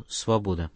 «Свобода».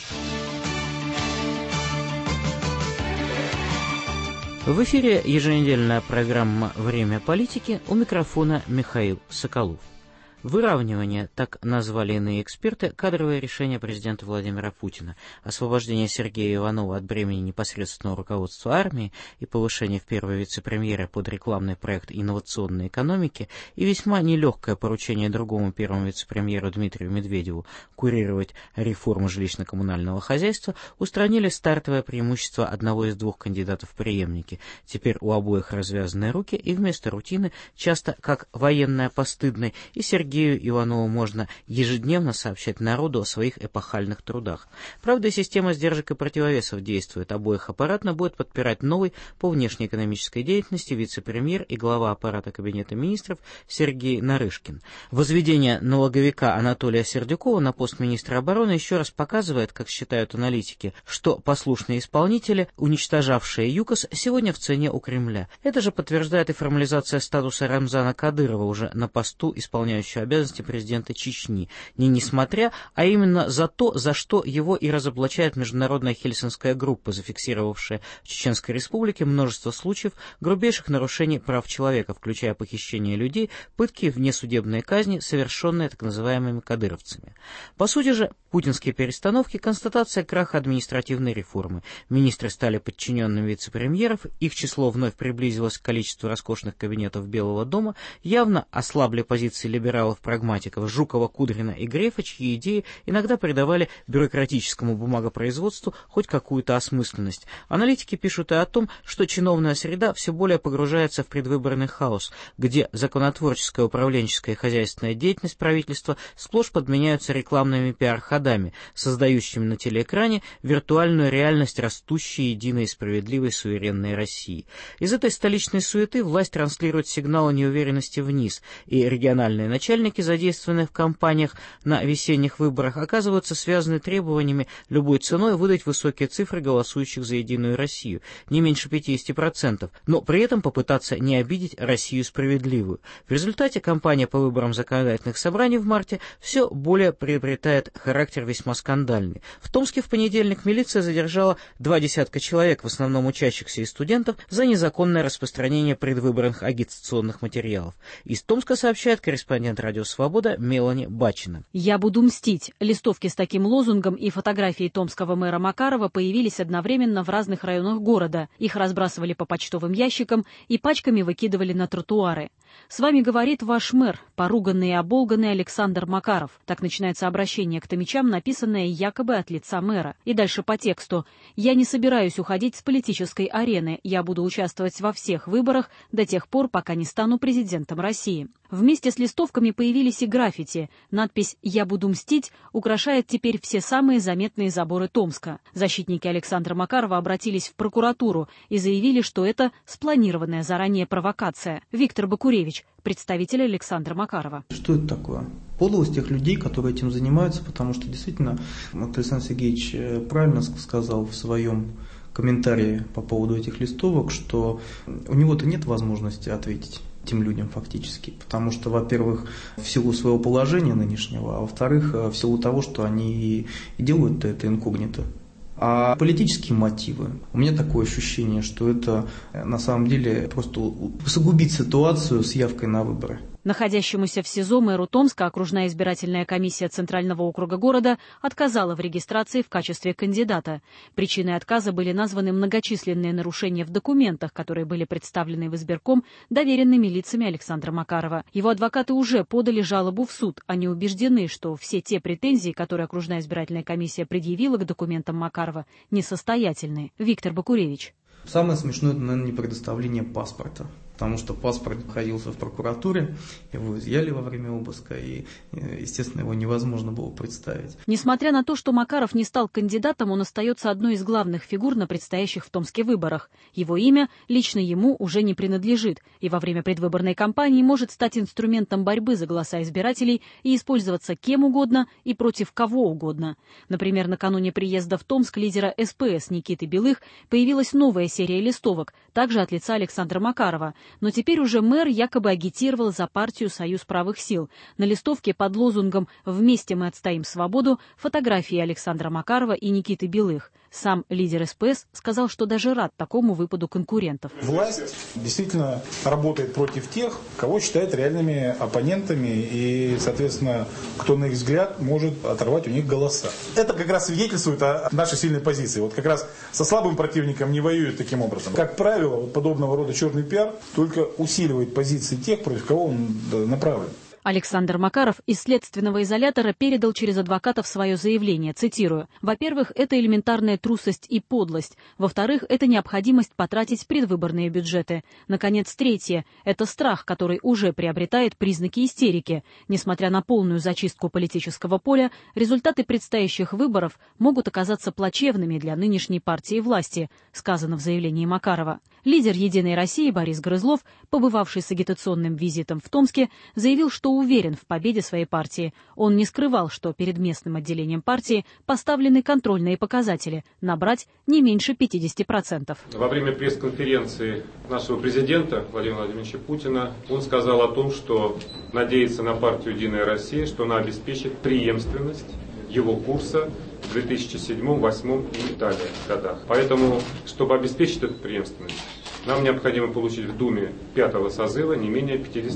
В эфире еженедельная программа «Время политики», у микрофона Михаил Соколов. Выравнивание, так назвали иные эксперты, кадровое решение президента Владимира Путина, освобождение Сергея Иванова от бремени непосредственного руководства армии и повышение в первого вице-премьера под рекламный проект инновационной экономики и весьма нелегкое поручение другому первому вице-премьеру Дмитрию Медведеву курировать реформу жилищно-коммунального хозяйства устранили стартовое преимущество одного из двух кандидатов в преемники. Теперь у обоих развязаны руки, и вместо рутины, часто как военная постыдной, и Сергею Иванову можно ежедневно сообщать народу о своих эпохальных трудах. Правда, система сдержек и противовесов действует. Обоих аппаратно будет подпирать новый по внешнеэкономической деятельности вице-премьер и глава аппарата Кабинета министров Сергей Нарышкин. Возведение налоговика Анатолия Сердюкова на пост министра обороны еще раз показывает, как считают аналитики, что послушные исполнители, уничтожавшие ЮКОС, сегодня в цене у Кремля. Это же подтверждает и формализация статуса Рамзана Кадырова уже на посту исполняющего обязанности президента Чечни, не несмотря, а именно за то, за что его и разоблачает международная Хельсинская группа, зафиксировавшая в Чеченской Республике множество случаев грубейших нарушений прав человека, включая похищение людей, пытки и внесудебные казни, совершенные так называемыми кадыровцами. По сути же, путинские перестановки – констатация краха административной реформы. Министры стали подчиненными вице-премьеров, их число вновь приблизилось к количеству роскошных кабинетов Белого дома, явно ослабли позиции либералов-прагматиков Жукова, Кудрина и Грефа, чьи идеи иногда придавали бюрократическому бумагопроизводству хоть какую-то осмысленность. Аналитики пишут и о том, что чиновная среда все более погружается в предвыборный хаос, где законотворческая, управленческая и хозяйственная деятельность правительства сплошь подменяются рекламными пиар-ходами, создающими на телеэкране виртуальную реальность растущей, единой и справедливой суверенной России. Из этой столичной суеты власть транслирует сигналы неуверенности вниз, и региональные начальники, задействованные в кампаниях на весенних выборах, оказываются связаны требованиями любой ценой выдать высокие цифры голосующих за Единую Россию, не меньше 50%, но при этом попытаться не обидеть Россию справедливую. В результате кампания по выборам законодательных собраний в марте все более приобретает характер весьма скандальный. В Томске в понедельник милиция задержала 20 человек, в основном учащихся и студентов, за незаконное распространение предвыборных агитационных материалов. Из Томска сообщает корреспондент «Радио Свобода» Мелани Бачина. «Я буду мстить». Листовки с таким лозунгом и фотографии томского мэра Макарова появились одновременно в разных районах города. Их разбрасывали по почтовым ящикам и пачками выкидывали на тротуары. «С вами говорит ваш мэр, поруганный и оболганный Александр Макаров». Так начинается обращение к томичам, написанное якобы от лица мэра. И дальше по тексту. «Я не собираюсь уходить с политической арены. Я буду участвовать во всех выборах до тех пор, пока не стану президентом России». Вместе с листовками появились и граффити. Надпись «Я буду мстить» украшает теперь все самые заметные заборы Томска. Защитники Александра Макарова обратились в прокуратуру и заявили, что это спланированная заранее провокация. Виктор Бакуревич, представитель Александра Макарова. Что это такое? Подлость тех людей, которые этим занимаются, потому что действительно, Александр Сергеевич правильно сказал в своем комментарии по поводу этих листовок, что у него-то нет возможности ответить этим людям фактически, потому что, во-первых, в силу своего положения нынешнего, а во-вторых, в силу того, что они и делают это инкогнито. А политические мотивы, у меня такое ощущение, что это на самом деле просто усугубит ситуацию с явкой на выборы. Находящемуся в СИЗО мэру Томска окружная избирательная комиссия Центрального округа города отказала в регистрации в качестве кандидата. Причиной отказа были названы многочисленные нарушения в документах, которые были представлены в избирком доверенными лицами Александра Макарова. Его адвокаты уже подали жалобу в суд. Они убеждены, что все те претензии, которые окружная избирательная комиссия предъявила к документам Макарова, несостоятельны. Виктор Бакуревич. Самое смешное, это, наверное, не предоставление паспорта. Потому что паспорт находился в прокуратуре, его изъяли во время обыска, и, естественно, его невозможно было представить. Несмотря на то, что Макаров не стал кандидатом, он остается одной из главных фигур на предстоящих в Томске выборах. Его имя лично ему уже не принадлежит, и во время предвыборной кампании может стать инструментом борьбы за голоса избирателей и использоваться кем угодно и против кого угодно. Например, накануне приезда в Томск лидера СПС Никиты Белых появилась новая серия листовок, также от лица Александра Макарова. Но теперь уже мэр якобы агитировал за партию «Союз правых сил». На листовке под лозунгом «Вместе мы отстоим свободу» фотографии Александра Макарова и Никиты Белых. Сам лидер СПС сказал, что даже рад такому выпаду конкурентов. Власть действительно работает против тех, кого считает реальными оппонентами и, соответственно, кто, на их взгляд, может оторвать у них голоса. Это как раз свидетельствует о нашей сильной позиции. Вот как раз со слабым противником не воюют таким образом. Как правило, вот подобного рода черный пиар только усиливает позиции тех, против кого он направлен. Александр Макаров из следственного изолятора передал через адвокатов свое заявление, цитирую. «Во-первых, это элементарная трусость и подлость. Во-вторых, это необходимость потратить предвыборные бюджеты. Наконец, третье – это страх, который уже приобретает признаки истерики. Несмотря на полную зачистку политического поля, результаты предстоящих выборов могут оказаться плачевными для нынешней партии власти», сказано в заявлении Макарова. Лидер «Единой России» Борис Грызлов, побывавший с агитационным визитом в Томске, заявил, что уверен в победе своей партии. Он не скрывал, что перед местным отделением партии поставлены контрольные показатели – набрать не меньше 50%. Во время пресс-конференции нашего президента Владимира Владимировича Путина он сказал о том, что надеется на партию «Единая Россия», что она обеспечит преемственность его курса в 2007, 2008 и далее годах. Поэтому, чтобы обеспечить эту преемственность, нам необходимо получить в Думе 5-го созыва не менее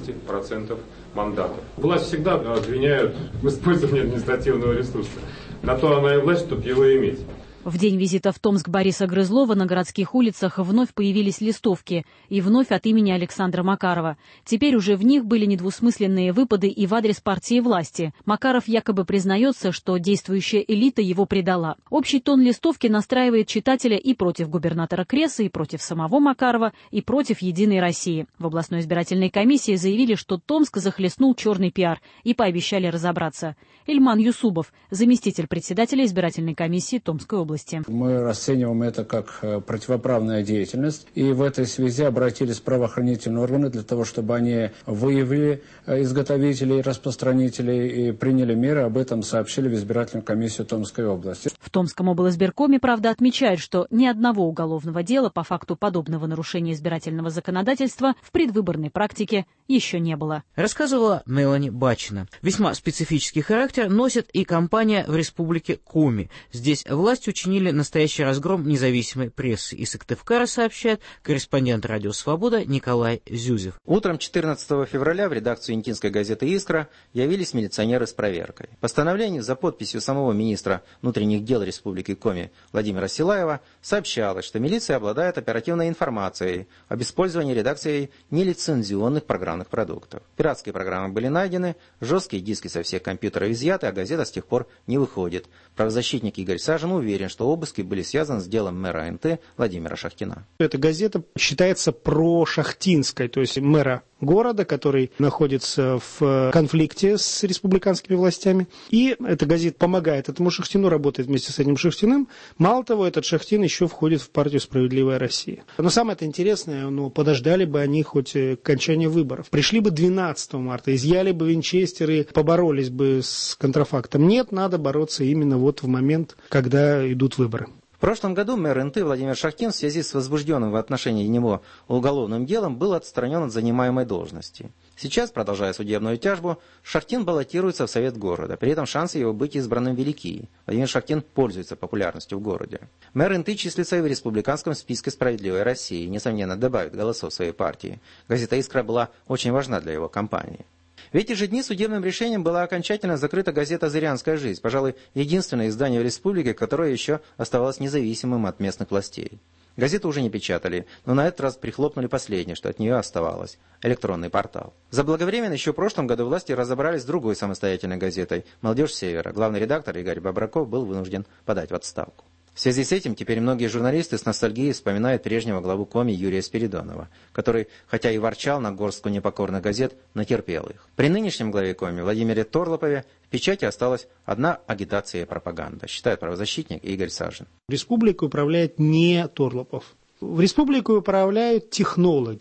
50% мандатов. Власть всегда обвиняют в использовании административного ресурса. На то она и власть, чтобы его иметь. В день визита в Томск Бориса Грызлова на городских улицах вновь появились листовки, и вновь от имени Александра Макарова. Теперь уже в них были недвусмысленные выпады и в адрес партии власти. Макаров якобы признается, что действующая элита его предала. Общий тон листовки настраивает читателя и против губернатора Креса, и против самого Макарова, и против «Единой России». В областной избирательной комиссии заявили, что Томск захлестнул черный пиар, и пообещали разобраться. Ильман Юсубов, заместитель председателя избирательной комиссии Томской области. Мы расцениваем это как противоправная деятельность, и в этой связи обратились в правоохранительные органы для того, чтобы они выявили изготовителей, распространителей и приняли меры, об этом сообщили в избирательную комиссию Томской области. В Томском облсбиркоме, правда, отмечают, что ни одного уголовного дела по факту подобного нарушения избирательного законодательства в предвыборной практике еще не было. Рассказывала Мелани Бачина. Весьма специфический характер носит и кампания в республике Коми. Здесь власть учинили настоящий разгром независимой прессы. Из Сыктывкара сообщает корреспондент «Радио Свобода» Николай Зюзев. Утром 14 февраля в редакцию интинской газеты «Искра» явились милиционеры с проверкой. Постановление за подписью самого министра внутренних дел Республики Коми Владимира Силаева сообщалось, что милиция обладает оперативной информацией об использовании редакцией нелицензионных программных продуктов. Пиратские программы были найдены, жесткие диски со всех компьютеров изъяты, а газета с тех пор не выходит. Правозащитник Игорь Сажин уверен, что обыски были связаны с делом мэра НТ Владимира Шахтина. Эта газета считается прошахтинской, то есть мэра города, который находится в конфликте с республиканскими властями. И эта газета помогает этому Шахтину, работает вместе с этим Шахтиным. Мало того, этот Шахтин еще входит в партию «Справедливая Россия». Но самое интересное, подождали бы они хоть окончания выборов. Пришли бы 12 марта, изъяли бы винчестеры, поборолись бы с контрафактом. Нет, надо бороться именно вот в момент, когда идут выборы. В прошлом году мэр НТ Владимир Шахтин в связи с возбужденным в отношении него уголовным делом был отстранен от занимаемой должности. Сейчас, продолжая судебную тяжбу, Шахтин баллотируется в Совет города. При этом шансы его быть избранным велики. Владимир Шахтин пользуется популярностью в городе. Мэр НТ числится и в республиканском списке «Справедливой России» и, несомненно, добавит голосов своей партии. Газета «Искра» была очень важна для его кампании. В эти же дни судебным решением была окончательно закрыта газета «Зырянская жизнь», пожалуй, единственное издание в республике, которое еще оставалось независимым от местных властей. Газету уже не печатали, но на этот раз прихлопнули последнее, что от нее оставалось – электронный портал. Заблаговременно еще в прошлом году власти разобрались с другой самостоятельной газетой «Молодежь Севера». Главный редактор Игорь Бобраков был вынужден подать в отставку. В связи с этим теперь многие журналисты с ностальгией вспоминают прежнего главу Коми Юрия Спиридонова, который, хотя и ворчал на горстку непокорных газет, натерпел их. При нынешнем главе Коми Владимире Торлопове в печати осталась одна агитация и пропаганда, считает правозащитник Игорь Сажин. Республикой управляет не Торлопов. В республику управляют технологи.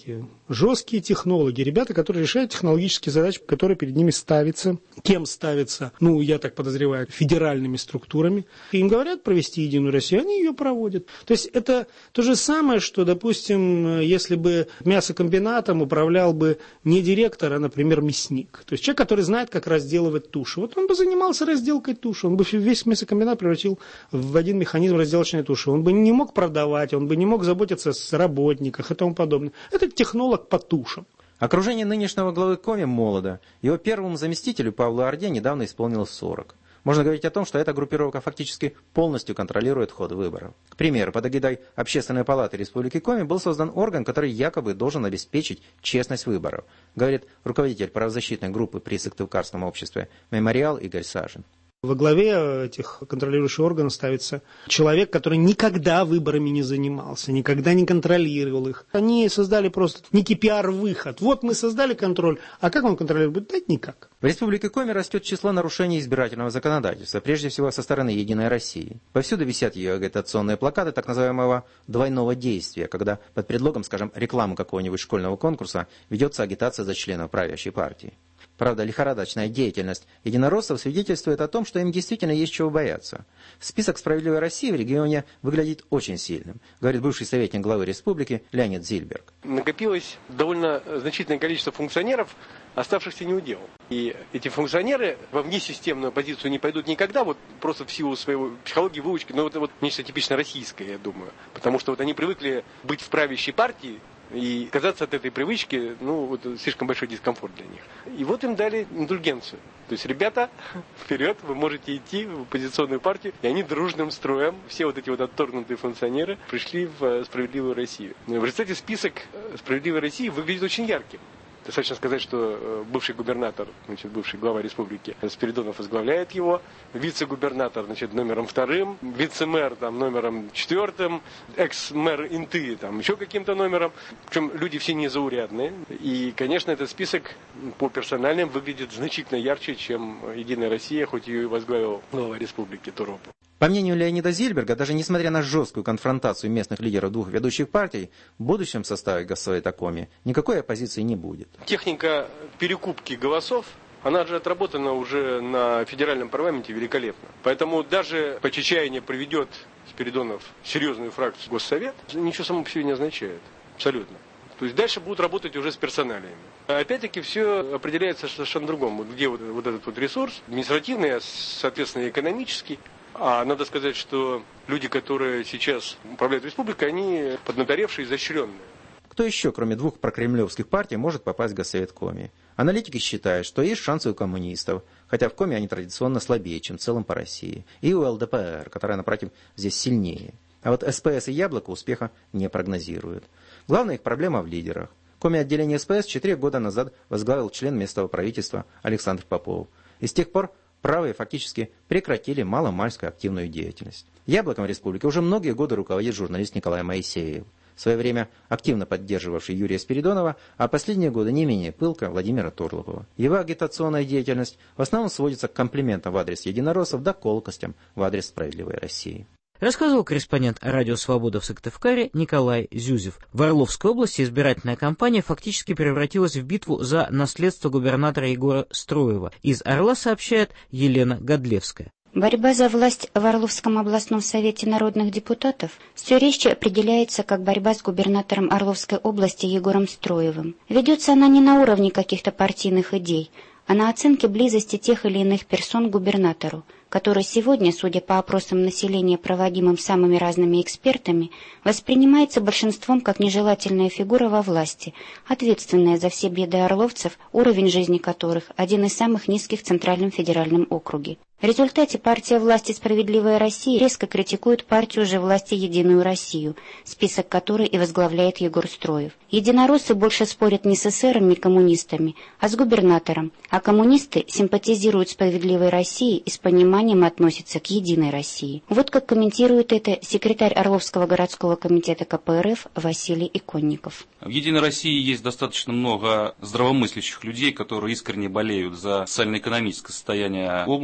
жесткие технологи, ребята, которые решают технологические задачи, которые перед ними ставятся. Кем ставятся? Ну, я так подозреваю, федеральными структурами. И им говорят провести Единую Россию, они ее проводят. То есть это то же самое, что, допустим, если бы мясокомбинатом управлял бы не директор, а, например, мясник. То есть человек, который знает, как разделывать тушу. Вот он бы занимался разделкой туши, он бы весь мясокомбинат превратил в один механизм разделочной туши. Он бы не мог продавать, он бы не мог заботиться о работниках и тому подобное. Это технолог по тушам. Окружение нынешнего главы Коми молодо. Его первому заместителю Павлу Орде недавно исполнилось 40. Можно говорить о том, что эта группировка фактически полностью контролирует ход выборов. К примеру, под эгидой Общественной палаты Республики Коми был создан орган, который якобы должен обеспечить честность выборов, говорит руководитель правозащитной группы при Сыктывкарском обществе «Мемориал» Игорь Сажин. Во главе этих контролирующих органов ставится человек, который никогда выборами не занимался, никогда не контролировал их. Они создали просто некий пиар-выход. Вот мы создали контроль, а как он контролирует? Да никак. В Республике Коми растет число нарушений избирательного законодательства, прежде всего со стороны «Единой России». Повсюду висят ее агитационные плакаты так называемого двойного действия, когда под предлогом, скажем, рекламы какого-нибудь школьного конкурса ведется агитация за членов правящей партии. Правда, лихорадочная деятельность единороссов свидетельствует о том, что им действительно есть чего бояться. Список «Справедливой России» в регионе выглядит очень сильным, говорит бывший советник главы республики Леонид Зильберг. Накопилось довольно значительное количество функционеров, оставшихся неудел. И эти функционеры во внесистемную позицию не пойдут никогда, вот просто в силу своей психологии, выучки, но это вот нечто типично российское, я думаю. Потому что вот они привыкли быть в правящей партии, и отказаться от этой привычки, ну, вот слишком большой дискомфорт для них. И вот им дали индульгенцию. То есть, ребята, вперед, вы можете идти в оппозиционную партию. И они дружным строем, все вот эти вот отторгнутые функционеры, пришли в «Справедливую Россию». В результате список «Справедливой России» выглядит очень ярким. Достаточно сказать, что бывший губернатор, значит, бывший глава республики Спиридонов возглавляет его, вице-губернатор, значит, номером 2, вице-мэр там номером 4, экс-мэр Инты там еще каким-то номером. Причем люди все незаурядные. И, конечно, этот список по персональным выглядит значительно ярче, чем «Единая Россия», хоть ее и возглавил глава республики Торопов. По мнению Леонида Зильберга, даже несмотря на жесткую конфронтацию местных лидеров двух ведущих партий, в будущем составе Госсовета Коми никакой оппозиции не будет. Техника перекупки голосов, она же отработана уже на федеральном парламенте великолепно. Поэтому даже по чаяния проведет Спиридонов серьезную фракцию в Госсовет, ничего само по себе не означает. Абсолютно. То есть дальше будут работать уже с персоналиями. Опять-таки все определяется совершенно другому. Где вот этот вот ресурс, административный, а соответственно экономический. А надо сказать, что люди, которые сейчас управляют республикой, они поднаторевшие и изощренные. Кто еще, кроме двух прокремлевских партий, может попасть в Госсовет Коми? Аналитики считают, что есть шансы у коммунистов, хотя в Коми они традиционно слабее, чем в целом по России. И у ЛДПР, которая, напротив, здесь сильнее. А вот СПС и Яблоко успеха не прогнозируют. Главная их проблема в лидерах. Коми отделение СПС 4 года назад возглавил член местного правительства Александр Попов. И с тех пор правые фактически прекратили маломальскую активную деятельность. Яблоком республики уже многие годы руководит журналист Николай Моисеев, в свое время активно поддерживавший Юрия Спиридонова, а последние годы не менее пылко Владимира Торлопова. Его агитационная деятельность в основном сводится к комплиментам в адрес единороссов да колкостям в адрес «Справедливой России». Рассказывал корреспондент «Радио Свобода» в Сыктывкаре Николай Зюзев. В Орловской области избирательная кампания фактически превратилась в битву за наследство губернатора Егора Строева. Из Орла сообщает Елена Годлевская. Борьба за власть в Орловском областном совете народных депутатов все резче определяется как борьба с губернатором Орловской области Егором Строевым. Ведется она не на уровне каких-то партийных идей, а на оценке близости тех или иных персон к губернатору, который сегодня, судя по опросам населения, проводимым самыми разными экспертами, воспринимается большинством как нежелательная фигура во власти, ответственная за все беды орловцев, уровень жизни которых один из самых низких в Центральном федеральном округе. В результате партия власти «Справедливая Россия» резко критикует партию же власти «Единую Россию», список которой и возглавляет Егор Строев. Единороссы больше спорят не с эсерами и коммунистами, а с губернатором, а коммунисты симпатизируют «Справедливой России» и с пониманием относятся к «Единой России». Вот как комментирует это секретарь Орловского городского комитета КПРФ Василий Иконников. В «Единой России» есть достаточно много здравомыслящих людей, которые искренне болеют за социально-экономическое состояние области. Люди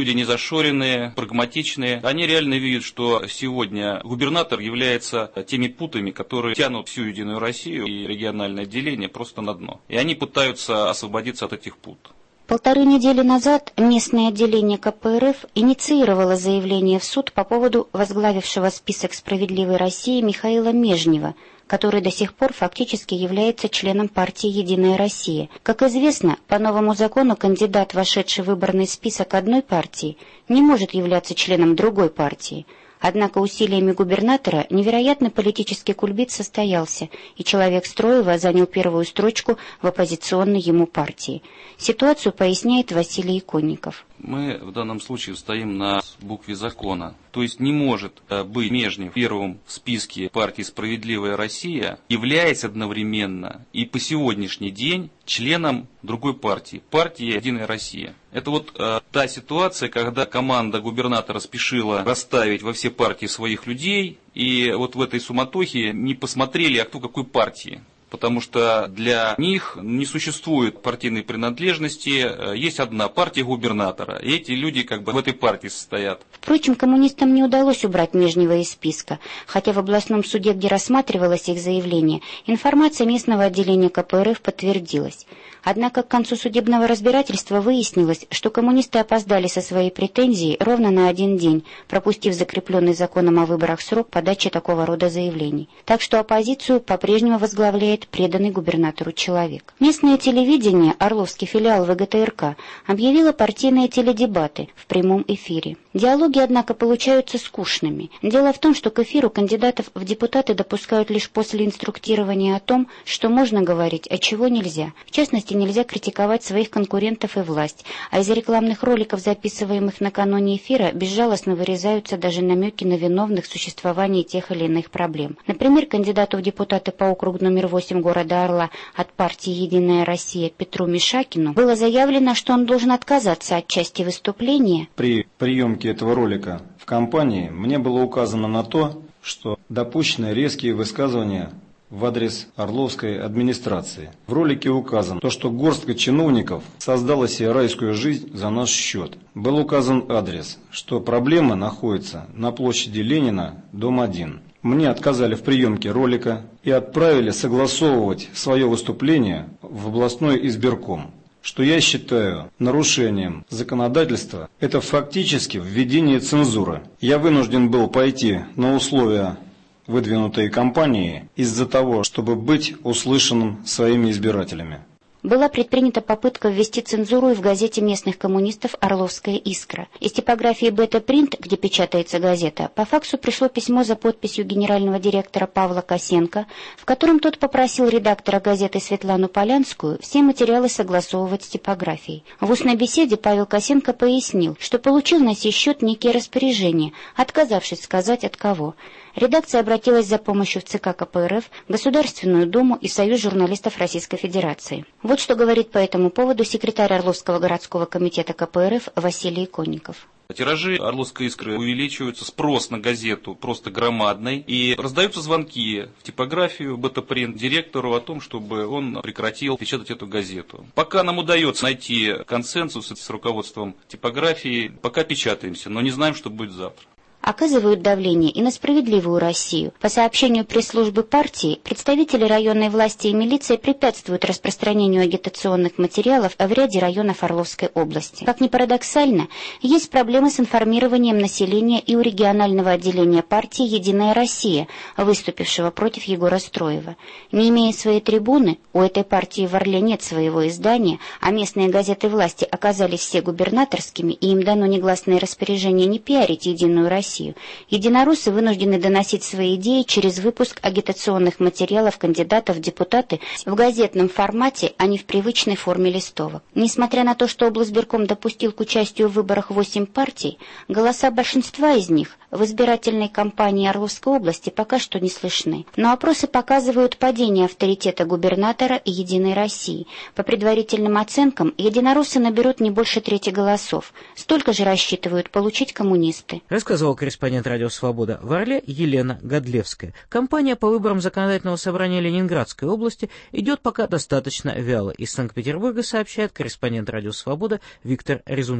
люди не зашоренные, прагматичные. Они реально видят, что сегодня губернатор является теми путами, которые тянут всю Единую Россию и региональное отделение просто на дно. И они пытаются освободиться от этих пут. 1,5 недели назад местное отделение КПРФ инициировало заявление в суд по поводу возглавившего список «Справедливой России» Михаила Межнева, который до сих пор фактически является членом партии «Единая Россия». Как известно, по новому закону кандидат, вошедший в выборный список одной партии, не может являться членом другой партии. Однако усилиями губернатора невероятный политический кульбит состоялся, и человек Строева занял первую строчку в оппозиционной ему партии. Ситуацию поясняет Василий Иконников. Мы в данном случае стоим на букве закона. То есть не может быть Межнев первым в списке партии «Справедливая Россия», являясь одновременно и по сегодняшний день членом другой партии, партии «Единая Россия». Это вот та ситуация, когда команда губернатора спешила расставить во все партии своих людей, и вот в этой суматохе не посмотрели, а кто какой партии. Потому что для них не существует партийной принадлежности, есть одна партия губернатора, и эти люди как бы в этой партии состоят. Впрочем, коммунистам не удалось убрать Межнева из списка, хотя в областном суде, где рассматривалось их заявление, информация местного отделения КПРФ подтвердилась. Однако к концу судебного разбирательства выяснилось, что коммунисты опоздали со своей претензией ровно на 1 день, пропустив закрепленный законом о выборах срок подачи такого рода заявлений. Так что оппозицию по-прежнему возглавляет преданный губернатору человек. Местное телевидение, Орловский филиал ВГТРК, объявило партийные теледебаты в прямом эфире. Диалоги, однако, получаются скучными. Дело в том, что к эфиру кандидатов в депутаты допускают лишь после инструктирования о том, что можно говорить, а чего нельзя. В частности, нельзя критиковать своих конкурентов и власть, а из рекламных роликов, записываемых накануне эфира, безжалостно вырезаются даже намеки на виновных в существовании тех или иных проблем. Например, кандидату в депутаты по округу номер 8 города Орла от партии «Единая Россия» Петру Мишакину было заявлено, что он должен отказаться от части выступления. При приемке этого ролика в кампании мне было указано на то, что допущены резкие высказывания в адрес Орловской администрации. В ролике указано то, что горстка чиновников создала себе райскую жизнь за наш счет. Был указан адрес, что проблема находится на площади Ленина, дом 1. Мне отказали в приемке ролика и отправили согласовывать свое выступление в областной избирком, что я считаю нарушением законодательства. Это фактически введение цензуры. Я вынужден был пойти на условия, выдвинутые компанией, из-за того, чтобы быть услышанным своими избирателями. Была предпринята попытка ввести цензуру и в газете местных коммунистов «Орловская искра». Из типографии «Бета-принт», где печатается газета, по факсу пришло письмо за подписью генерального директора Павла Косенко, в котором тот попросил редактора газеты Светлану Полянскую все материалы согласовывать с типографией. В устной беседе Павел Косенко пояснил, что получил на сей счет некие распоряжения, отказавшись сказать от кого. Редакция обратилась за помощью в ЦК КПРФ, Государственную Думу и Союз журналистов Российской Федерации. Вот что говорит по этому поводу секретарь Орловского городского комитета КПРФ Василий Иконников. Тиражи «Орловской искры» увеличиваются, спрос на газету просто громадный, и раздаются звонки в типографию «Бета-принт» директору о том, чтобы он прекратил печатать эту газету. Пока нам удается найти консенсус с руководством типографии, пока печатаемся, но не знаем, что будет завтра. Оказывают давление и на «Справедливую Россию». По сообщению пресс-службы партии, представители районной власти и милиции препятствуют распространению агитационных материалов в ряде районов Орловской области. Как ни парадоксально, есть проблемы с информированием населения и у регионального отделения партии «Единая Россия», выступившего против Егора Строева. Не имея своей трибуны, у этой партии в Орле нет своего издания, а местные газеты власти оказались все губернаторскими, и им дано негласное распоряжение не пиарить «Единую Россию». Единороссы вынуждены доносить свои идеи через выпуск агитационных материалов кандидатов в депутаты в газетном формате, а не в привычной форме листовок. Несмотря на то, что облсбирком допустил к участию в выборах 8 партий, голоса большинства из них в избирательной кампании Орловской области пока что не слышны. Но опросы показывают падение авторитета губернатора и «Единой России». По предварительным оценкам, единороссы наберут не больше трети голосов. Столько же рассчитывают получить коммунисты. Рассказывал корреспондент «Радио Свобода» в Орле Елена Годлевская. Кампания по выборам Законодательного собрания Ленинградской области идет пока достаточно вяло. Из Санкт-Петербурга сообщает корреспондент «Радио Свобода» Виктор Резунков.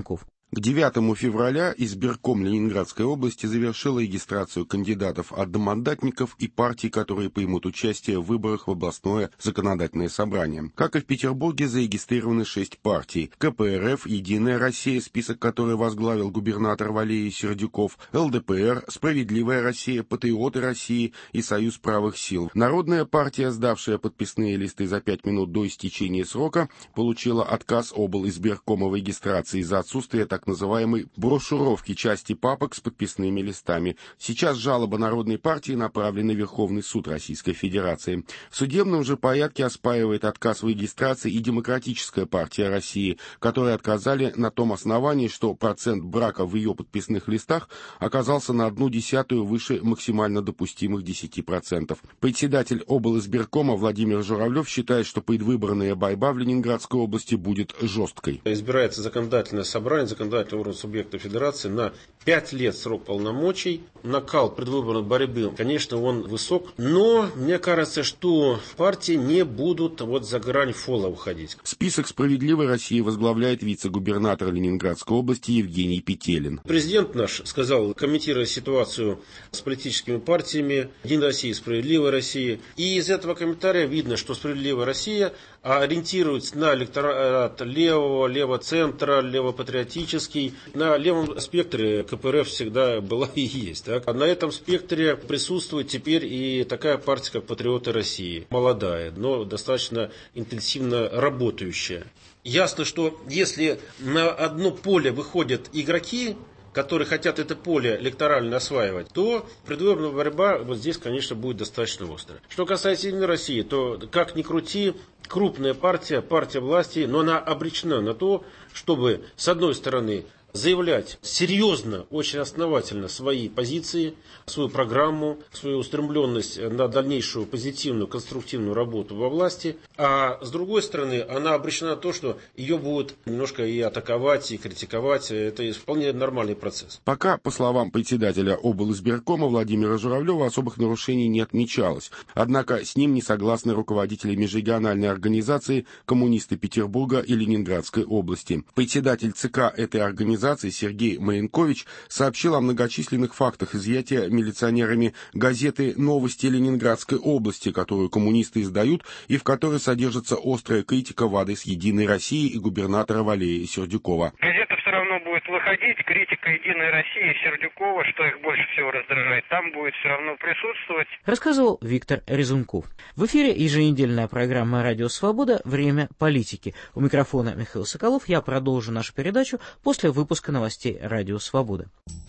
К 9 февраля избирком Ленинградской области завершил регистрацию кандидатов одномандатников и партий, которые примут участие в выборах в областное законодательное собрание. Как и в Петербурге, зарегистрированы 6 партий: КПРФ, Единая Россия, список которой возглавил губернатор Валерий Сердюков, ЛДПР, Справедливая Россия, Патриоты России и Союз правых сил. Народная партия, сдавшая подписные листы за 5 минут до истечения срока, получила отказ облизбиркома в регистрации за отсутствие так называемой брошюровки части папок с подписными листами. Сейчас жалоба Народной партии направлена в Верховный суд Российской Федерации. В судебном же порядке оспаривает отказ в регистрации и Демократическая партия России, которые отказали на том основании, что процент брака в ее подписных листах оказался на 0,1 выше максимально допустимых 10%. Председатель облизбиркома Владимир Журавлев считает, что предвыборная борьба в Ленинградской области будет жесткой. Избирается законодательное собрание, законодательный орган субъекта федерации на 5 лет срок полномочий. Накал предвыборной борьбы, конечно, он высок, но мне кажется, что партии не будут за грань фола уходить. Список «Справедливой России» возглавляет вице-губернатор Ленинградской области Евгений Петелин. Президент наш сказал, комментируя ситуацию с политическими партиями «Единая Россия» и «Справедливая Россия». И из этого комментария видно, что «Справедливая Россия» ориентируется на электорат левого, левоцентра, левопатриотический. На левом спектре КПРФ всегда была и есть. Так? А на этом спектре присутствует теперь и такая партия, как «Патриоты России». Молодая, но достаточно интенсивно работающая. Ясно, что если на одно поле выходят игроки, которые хотят это поле электорально осваивать, то предвыборная борьба здесь, конечно, будет достаточно острая. Что касается «Единой России», то, как ни крути, крупная партия, партия власти, но она обречена на то, чтобы, с одной стороны, заявлять серьезно, очень основательно свои позиции, свою программу, свою устремленность на дальнейшую позитивную, конструктивную работу во власти. А с другой стороны, она обречена на то, что ее будут немножко и атаковать, и критиковать. Это вполне нормальный процесс. Пока, по словам председателя облизбиркома Владимира Журавлева, особых нарушений не отмечалось. Однако с ним не согласны руководители межрегиональной организации «Коммунисты Петербурга» и Ленинградской области. Председатель ЦК этой организации Сергей Маянкович сообщил о многочисленных фактах изъятия милиционерами газеты «Новости Ленинградской области», которую коммунисты издают и в которой содержится острая критика в адрес «Единой России» и губернатора Валерия Сердюкова. Газета все равно будет выходить, критика «Единой России» и Сердюкова, что их больше всего раздражает, там будет все равно присутствовать. Рассказывал Виктор Резунков. В эфире еженедельная программа «Радио Свобода. Время политики». У микрофона Михаил Соколов. Я продолжу нашу передачу после выпуска новостей «Радио Свобода».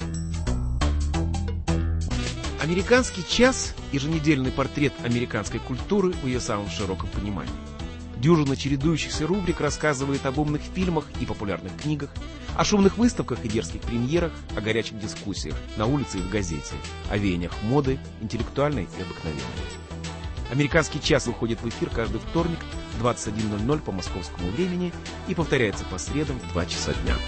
«Американский час» – еженедельный портрет американской культуры в ее самом широком понимании. Дюжина чередующихся рубрик рассказывает об умных фильмах и популярных книгах, о шумных выставках и дерзких премьерах, о горячих дискуссиях на улице и в газете, о веяниях моды, интеллектуальной и обыкновенной. «Американский час» выходит в эфир каждый вторник в 21:00 по московскому времени и повторяется по средам в 2 часа дня.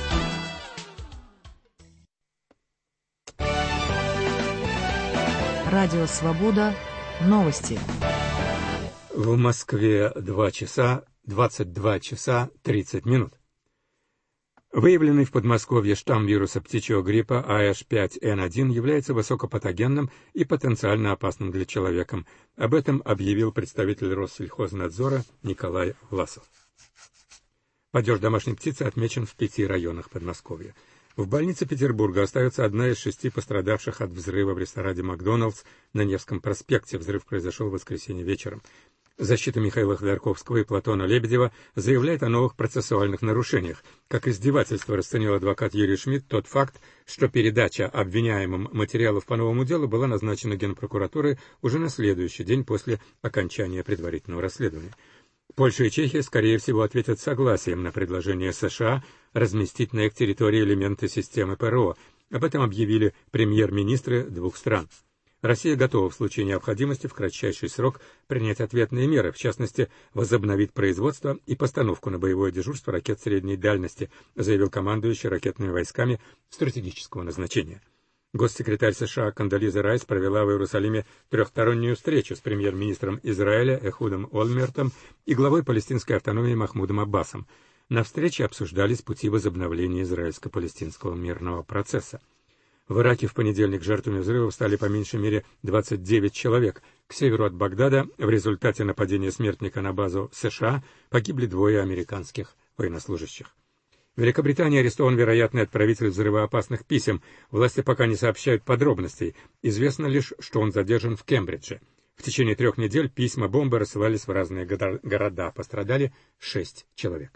Радио «Свобода». Новости. В Москве 22 часа 30 минут. Выявленный в Подмосковье штамм вируса птичьего гриппа AH5N1 является высокопатогенным и потенциально опасным для человека. Об этом объявил представитель Россельхознадзора Николай Власов. Падеж домашней птицы отмечен в 5 районах Подмосковья. В больнице Петербурга остается одна из 6 пострадавших от взрыва в ресторане «Макдоналдс» на Невском проспекте. Взрыв произошел в воскресенье вечером. Защита Михаила Ходорковского и Платона Лебедева заявляет о новых процессуальных нарушениях. Как издевательство расценил адвокат Юрий Шмидт тот факт, что передача обвиняемым материалов по новому делу была назначена Генпрокуратурой уже на следующий день после окончания предварительного расследования. Польша и Чехия, скорее всего, ответят согласием на предложение США разместить на их территории элементы системы ПРО. Об этом объявили премьер-министры 2 стран. Россия готова в случае необходимости в кратчайший срок принять ответные меры, в частности, возобновить производство и постановку на боевое дежурство ракет средней дальности, заявил командующий ракетными войсками стратегического назначения. Госсекретарь США Кондолиза Райс провела в Иерусалиме трехстороннюю встречу с премьер-министром Израиля Эхудом Ольмертом и главой палестинской автономии Махмудом Аббасом. На встрече обсуждались пути возобновления израильско-палестинского мирного процесса. В Ираке в понедельник жертвами взрывов стали по меньшей мере 29 человек. К северу от Багдада в результате нападения смертника на базу США погибли 2 американских военнослужащих. В Великобритании арестован вероятный отправитель взрывоопасных писем. Власти пока не сообщают подробностей. Известно лишь, что он задержан в Кембридже. В течение 3 недель письма-бомбы рассылались в разные города. Пострадали 6 человек.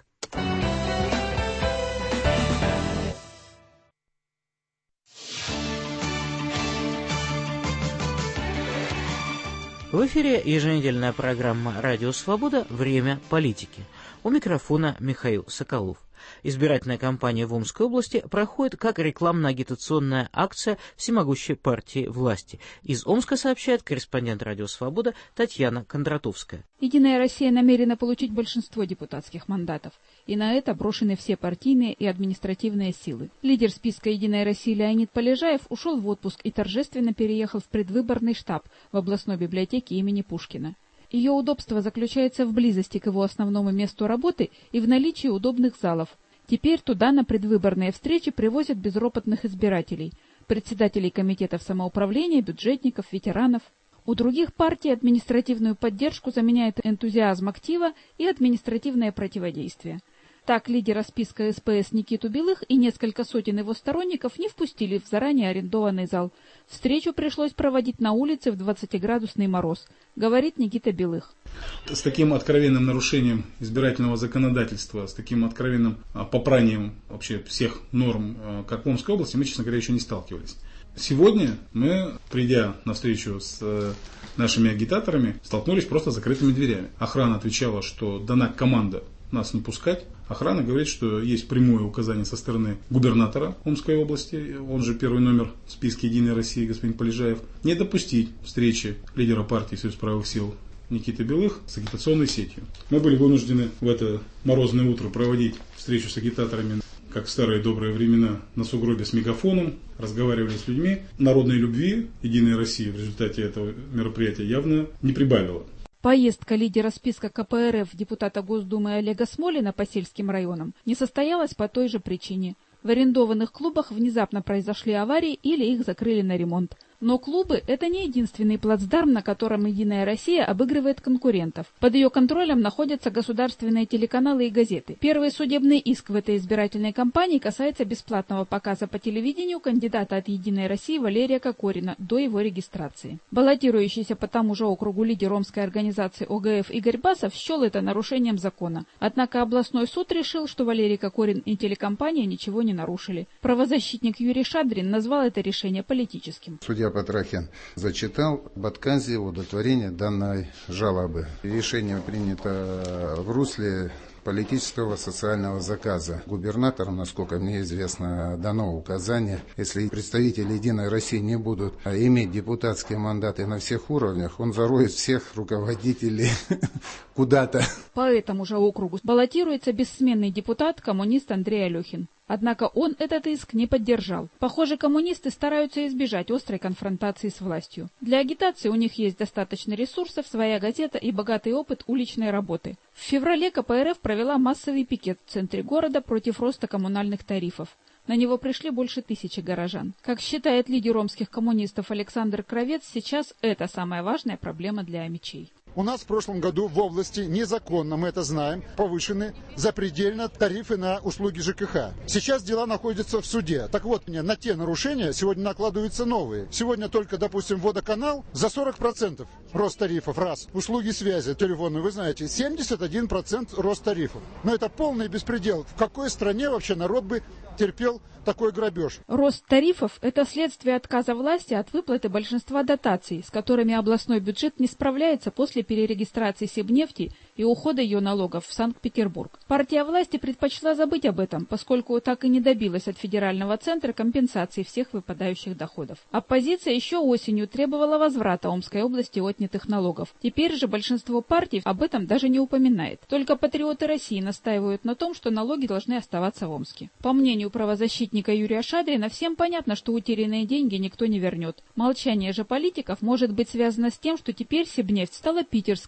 В эфире еженедельная программа «Радио Свобода. Время политики». У микрофона Михаил Соколов. Избирательная кампания в Омской области проходит как рекламно-агитационная акция всемогущей партии власти. Из Омска сообщает корреспондент «Радио Свобода» Татьяна Кондратовская. «Единая Россия» намерена получить большинство депутатских мандатов, и на это брошены все партийные и административные силы. Лидер списка «Единой России» Леонид Полежаев ушел в отпуск и торжественно переехал в предвыборный штаб в областной библиотеке имени Пушкина. Ее удобство заключается в близости к его основному месту работы и в наличии удобных залов. Теперь туда на предвыборные встречи привозят безропотных избирателей, председателей комитетов самоуправления, бюджетников, ветеранов. У других партий административную поддержку заменяет энтузиазм актива и административное противодействие. Так лидера списка СПС Никиту Белых и несколько сотен его сторонников не впустили в заранее арендованный зал. Встречу пришлось проводить на улице в 20-градусный мороз, говорит Никита Белых. С таким откровенным нарушением избирательного законодательства, с таким откровенным попранием вообще всех норм, как в Омской области, мы, честно говоря, еще не сталкивались. Сегодня мы, придя на встречу с нашими агитаторами, столкнулись просто с закрытыми дверями. Охрана отвечала, что дана команда нас не пускать. Охрана говорит, что есть прямое указание со стороны губернатора Омской области, он же первый номер в списке «Единой России» господин Полежаев, не допустить встречи лидера партии «Союз правых сил» Никиты Белых с агитационной сетью. Мы были вынуждены в это морозное утро проводить встречу с агитаторами, как в старые добрые времена, на сугробе с мегафоном, разговаривали с людьми. Народной любви «Единой России» в результате этого мероприятия явно не прибавила. Поездка лидера списка КПРФ депутата Госдумы Олега Смолина по сельским районам не состоялась по той же причине. В арендованных клубах внезапно произошли аварии или их закрыли на ремонт. Но клубы – это не единственный плацдарм, на котором «Единая Россия» обыгрывает конкурентов. Под ее контролем находятся государственные телеканалы и газеты. Первый судебный иск в этой избирательной кампании касается бесплатного показа по телевидению кандидата от «Единой России» Валерия Кокорина до его регистрации. Баллотирующийся по тому же округу лидер омской организации ОГФ Игорь Басов счел это нарушением закона. Однако областной суд решил, что Валерий Кокорин и телекомпания ничего не нарушили. Правозащитник Юрий Шадрин назвал это решение политическим. Судья Патрахин зачитал об отказе удовлетворения данной жалобы. Решение принято в русле политического социального заказа. Губернаторам, насколько мне известно, дано указание, если представители «Единой России» не будут иметь депутатские мандаты на всех уровнях, он зароет всех руководителей куда-то. По этому же округу баллотируется бессменный депутат-коммунист Андрей Алехин. Однако он этот иск не поддержал. Похоже, коммунисты стараются избежать острой конфронтации с властью. Для агитации у них есть достаточно ресурсов, своя газета и богатый опыт уличной работы. В феврале КПРФ провела массовый пикет в центре города против роста коммунальных тарифов. На него пришли больше 1000 горожан. Как считает лидер омских коммунистов Александр Кравец, сейчас это самая важная проблема для омичей. У нас в прошлом году в области незаконно, мы это знаем, повышены запредельно тарифы на услуги ЖКХ. Сейчас дела находятся в суде. Так вот, на те нарушения сегодня накладываются новые. Сегодня только, допустим, водоканал за 40% рост тарифов, раз. Услуги связи телефонные, вы знаете, 71% рост тарифов. Но это полный беспредел. В какой стране вообще народ бы терпел такой грабеж? Рост тарифов – это следствие отказа власти от выплаты большинства дотаций, с которыми областной бюджет не справляется после перерегистрации Сибнефти и ухода ее налогов в Санкт-Петербург. Партия власти предпочла забыть об этом, поскольку так и не добилась от федерального центра компенсации всех выпадающих доходов. Оппозиция еще осенью требовала возврата Омской области отнятых налогов. Теперь же большинство партий об этом даже не упоминает. Только патриоты России настаивают на том, что налоги должны оставаться в Омске. По мнению правозащитника Юрия Шадрина, всем понятно, что утерянные деньги никто не вернет. Молчание же политиков может быть связано с тем, что теперь Сибнефть стала питерской,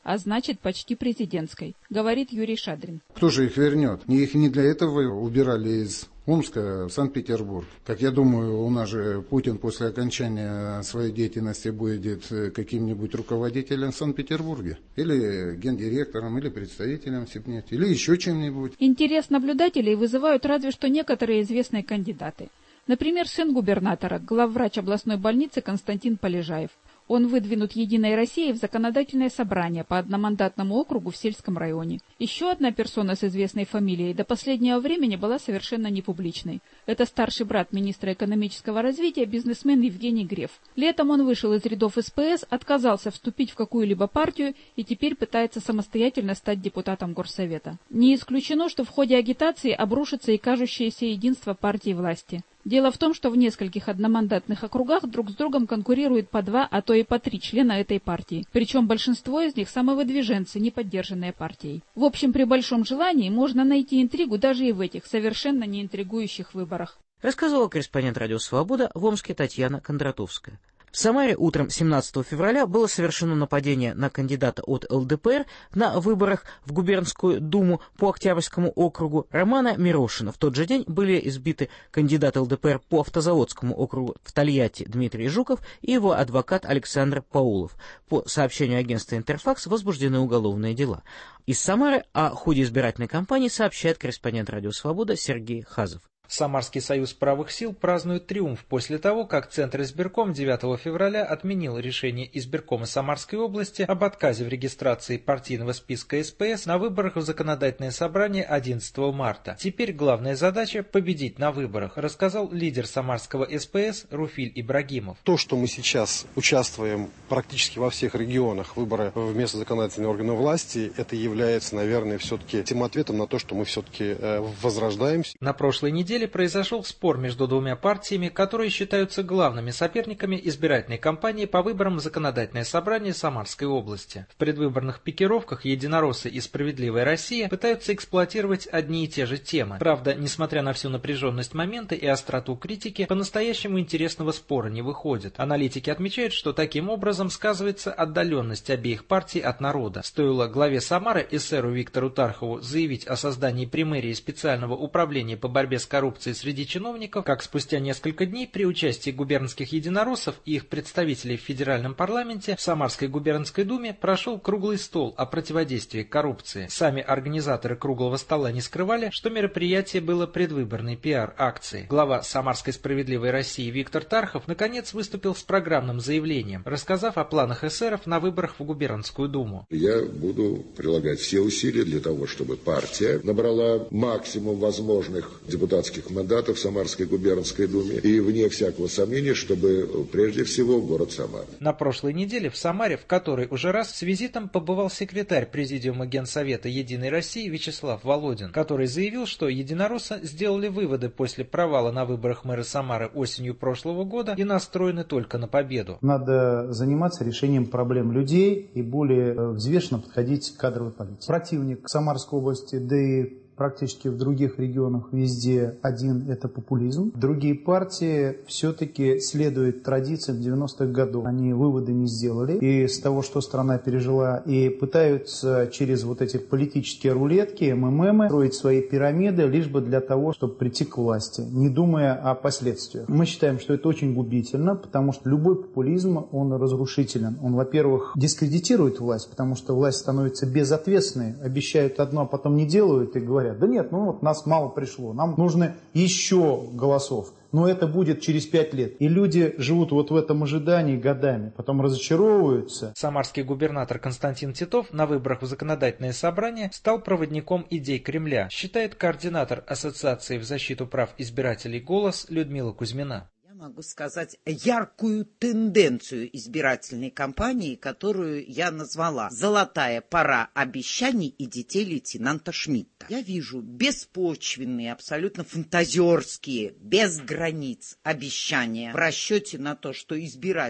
а значит почти президентской, говорит Юрий Шадрин. Кто же их вернет? Их не для этого убирали из Омска в Санкт-Петербург. Как я думаю, у нас же Путин после окончания своей деятельности будет каким-нибудь руководителем в Санкт-Петербурге. Или гендиректором, или представителем Сибнефти, или еще чем-нибудь. Интерес наблюдателей вызывают разве что некоторые известные кандидаты. Например, сын губернатора, главврач областной больницы Константин Полежаев. Он выдвинут «Единой Россией» в законодательное собрание по одномандатному округу в сельском районе. Еще одна персона с известной фамилией до последнего времени была совершенно непубличной. Это старший брат министра экономического развития, бизнесмен Евгений Греф. Летом он вышел из рядов СПС, отказался вступить в какую-либо партию и теперь пытается самостоятельно стать депутатом Горсовета. Не исключено, что в ходе агитации обрушится и кажущееся единство партии власти. Дело в том, что в нескольких одномандатных округах друг с другом конкурируют по 2, а то и по 3 члена этой партии. Причем большинство из них самовыдвиженцы, не поддержанные партией. В общем, при большом желании можно найти интригу даже и в этих совершенно не интригующих выборах. Рассказывала корреспондент «Радио Свобода» в Омске Татьяна Кондратовская. В Самаре утром 17 февраля было совершено нападение на кандидата от ЛДПР на выборах в губернскую думу по Октябрьскому округу Романа Мирошина. В тот же день были избиты кандидат ЛДПР по Автозаводскому округу в Тольятти Дмитрий Жуков и его адвокат Александр Паулов. По сообщению агентства «Интерфакс» возбуждены уголовные дела. Из Самары о ходе избирательной кампании сообщает корреспондент «Радио Свобода» Сергей Хазов. Самарский союз правых сил празднует триумф после того, как Центр избирком 9 февраля отменил решение избиркома Самарской области об отказе в регистрации партийного списка СПС на выборах в законодательное собрание 11 марта. Теперь главная задача – победить на выборах, рассказал лидер самарского СПС Руфиль Ибрагимов. То, что мы сейчас участвуем практически во всех регионах выбора в местные законодательные органы власти, это является, наверное, все-таки тем ответом на то, что мы все-таки возрождаемся. На прошлой неделе произошел спор между двумя партиями, которые считаются главными соперниками избирательной кампании по выборам в законодательное собрание Самарской области. В предвыборных пикировках единороссы и «Справедливая Россия» пытаются эксплуатировать одни и те же темы. Правда, несмотря на всю напряженность момента и остроту критики, по-настоящему интересного спора не выходит. Аналитики отмечают, что таким образом сказывается отдаленность обеих партий от народа. Стоило главе Самары, эсеру Виктору Тархову, заявить о создании примэрии специального управления по борьбе с коррупцией среди чиновников, как спустя несколько дней при участии губернских единороссов и их представителей в федеральном парламенте в Самарской губернской думе прошел круглый стол о противодействии коррупции. Сами организаторы круглого стола не скрывали, что мероприятие было предвыборной пиар-акцией. Глава Самарской «Справедливой России» Виктор Тархов наконец выступил с программным заявлением, рассказав о планах эсеров на выборах в губернскую думу. Я буду прилагать все усилия для того, чтобы партия набрала максимум возможных депутатских мандатов в Самарской губернской думе и, вне всякого сомнения, чтобы прежде всего город Самара. На прошлой неделе в Самаре, в которой уже раз с визитом побывал секретарь Президиума Генсовета «Единой России» Вячеслав Володин, который заявил, что единороссы сделали выводы после провала на выборах мэра Самары осенью прошлого года и настроены только на победу. Надо заниматься решением проблем людей и более взвешенно подходить к кадровой политике. Противник Самарской области, да и практически в других регионах везде один – это популизм. Другие партии все-таки следуют традициям 90-х годов. Они выводы не сделали и с того, что страна пережила, и пытаются через вот эти политические рулетки, МММ, строить свои пирамиды, лишь бы для того, чтобы прийти к власти, не думая о последствиях. Мы считаем, что это очень губительно, потому что любой популизм, он разрушителен. Он, во-первых, дискредитирует власть, потому что власть становится безответственной, обещают одно, а потом не делают и говорят: да нет, ну вот нас мало пришло, нам нужно еще голосов. Но это будет через 5 лет. И люди живут вот в этом ожидании годами, потом разочаровываются. Самарский губернатор Константин Титов на выборах в законодательное собрание стал проводником идей Кремля, считает координатор Ассоциации в защиту прав избирателей «Голос» Людмила Кузьмина. Могу сказать яркую тенденцию избирательной кампании, которую я назвала «Золотая пора обещаний и детей лейтенанта Шмидта». Я вижу беспочвенные, абсолютно фантазерские, без границ обещания в расчете на то, что избиратель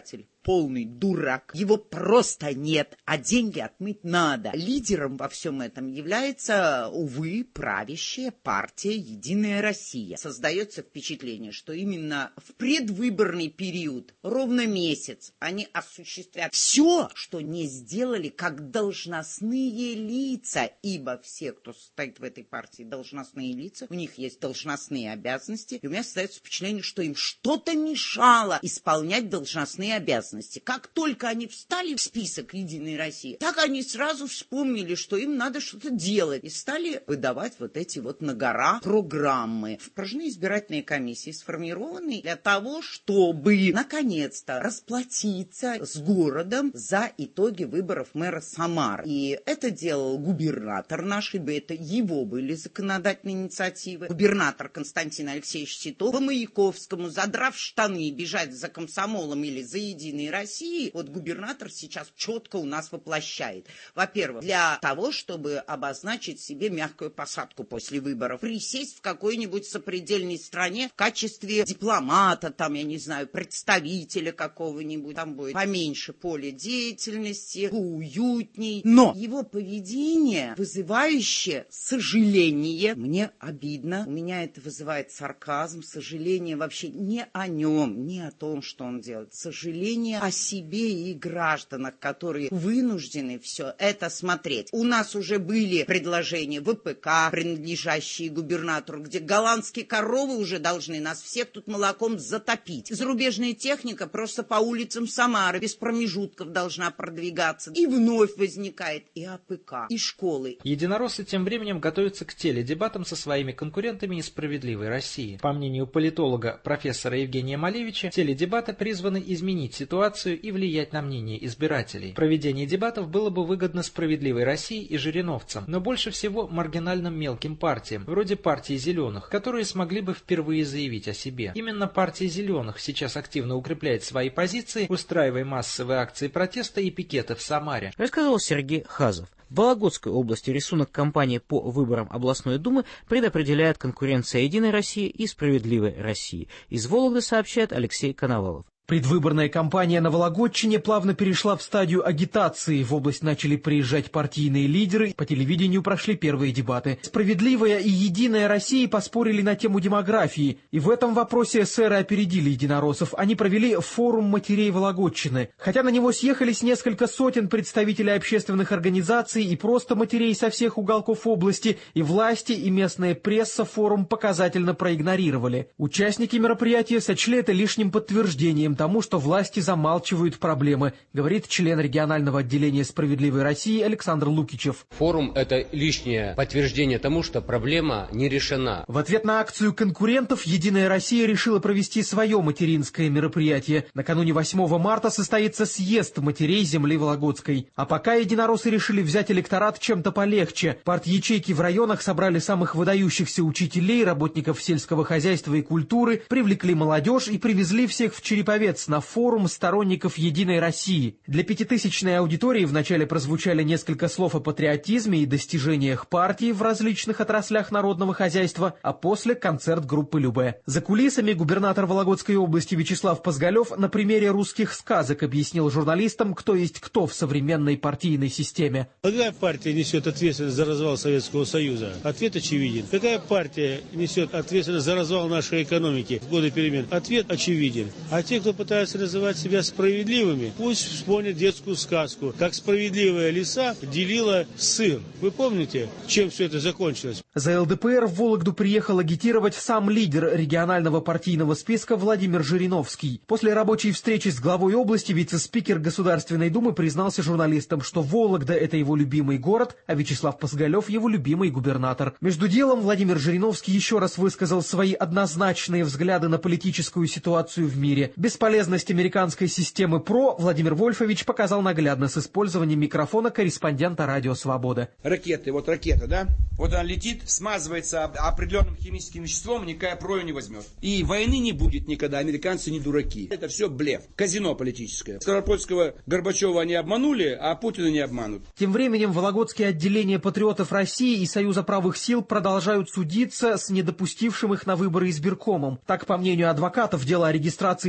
полный дурак. Его просто нет, а деньги отмыть надо. Лидером во всем этом является, увы, правящая партия «Единая Россия». Создается впечатление, что именно в предвыборный период, ровно месяц, они осуществят все, что не сделали как должностные лица, ибо все, кто стоит в этой партии, должностные лица, у них есть должностные обязанности, и у меня создается впечатление, что им что-то мешало исполнять должностные обязанности. Как только они встали в список «Единой России», так они сразу вспомнили, что им надо что-то делать, и стали выдавать вот эти вот на гора программы. Окружные избирательные комиссии сформированы для того, чтобы наконец-то расплатиться с городом за итоги выборов мэра Самары. И это делал губернатор наш, ибо это его были законодательные инициативы. Губернатор Константин Алексеевич Титов по Маяковскому, задрав штаны, бежать за комсомолом или за «Единой Россией», вот губернатор сейчас четко у нас воплощает. Во-первых, для того, чтобы обозначить себе мягкую посадку после выборов, присесть в какой-нибудь сопредельной стране в качестве дипломата, там, я не знаю, представителя какого-нибудь, там будет поменьше поле деятельности, поуютней. Но его поведение, вызывающее сожаление, мне обидно, у меня это вызывает сарказм, сожаление вообще не о нем, не о том, что он делает, сожаление о себе и гражданах, которые вынуждены все это смотреть. У нас уже были предложения ВПК, принадлежащие губернатору, где голландские коровы уже должны нас всех тут молоком затопить. Зарубежная техника просто по улицам Самары без промежутков должна продвигаться. И вновь возникает и АПК, и школы. Единороссы тем временем готовятся к теледебатам со своими конкурентами из «Справедливой России». По мнению политолога профессора Евгения Малевича, теледебаты призваны изменить ситуацию и влиять на мнение избирателей. Проведение дебатов было бы выгодно «Справедливой России» и жириновцам, но больше всего маргинальным мелким партиям, вроде партии «Зеленых», которые смогли бы впервые заявить о себе. Именно партия «Зеленых» сейчас активно укрепляет свои позиции, устраивая массовые акции протеста и пикеты в Самаре. Рассказывал Сергей Хазов. В Вологодской области рисунок кампании по выборам областной думы предопределяет конкуренция «Единой России» и «Справедливой России». Из Вологды сообщает Алексей Коновалов. Предвыборная кампания на Вологодчине плавно перешла в стадию агитации. В область начали приезжать партийные лидеры, по телевидению прошли первые дебаты. «Справедливая» и «Единая Россия» поспорили на тему демографии. И в этом вопросе эсеры опередили единороссов. Они провели форум матерей Вологодчины. Хотя на него съехались несколько сотен представителей общественных организаций и просто матерей со всех уголков области, и власти, и местная пресса форум показательно проигнорировали. Участники мероприятия сочли это лишним подтверждением тому, что власти замалчивают проблемы, говорит член регионального отделения «Справедливой России» Александр Лукичев. Форум – это лишнее подтверждение тому, что проблема не решена. В ответ на акцию конкурентов «Единая Россия» решила провести свое материнское мероприятие. Накануне 8 марта состоится съезд матерей земли Вологодской. А пока единороссы решили взять электорат чем-то полегче. Парт-ячейки в районах собрали самых выдающихся учителей, работников сельского хозяйства и культуры, привлекли молодежь и привезли всех в Череповец на форум сторонников «Единой России». Для 5000-ной аудитории вначале прозвучали несколько слов о патриотизме и достижениях партии в различных отраслях народного хозяйства, а после концерт группы «Любэ». За кулисами губернатор Вологодской области Вячеслав Позголев на примере русских сказок объяснил журналистам, кто есть кто в современной партийной системе. Какая партия несет ответственность за развал Советского Союза? Ответ очевиден. Какая партия несет ответственность за развал нашей экономики в годы перемен? Ответ очевиден. А те, кто пытаются называть себя справедливыми, пусть вспомнят детскую сказку, как справедливая лиса делила сыр. Вы помните, чем все это закончилось? За ЛДПР в Вологду приехал агитировать сам лидер регионального партийного списка Владимир Жириновский. После рабочей встречи с главой области вице-спикер Государственной Думы признался журналистам, что Вологда – это его любимый город, а Вячеслав Позголев – его любимый губернатор. Между делом Владимир Жириновский еще раз высказал свои однозначные взгляды на политическую ситуацию в мире. Бесполезность американской системы ПРО Владимир Вольфович показал наглядно с использованием микрофона корреспондента «Радио Свобода». Ракета, да? Вот она летит, смазывается определенным химическим веществом, никакая ПРО не возьмет. И войны не будет никогда, американцы не дураки. Это все блеф, казино политическое. Ставропольского Горбачева они обманули, а Путина не обманут. Тем временем Вологодские отделения патриотов России и Союза правых сил продолжают судиться с недопустившим их на выборы избиркомом. Так, по мнению адвокатов, дело о регистрации Союза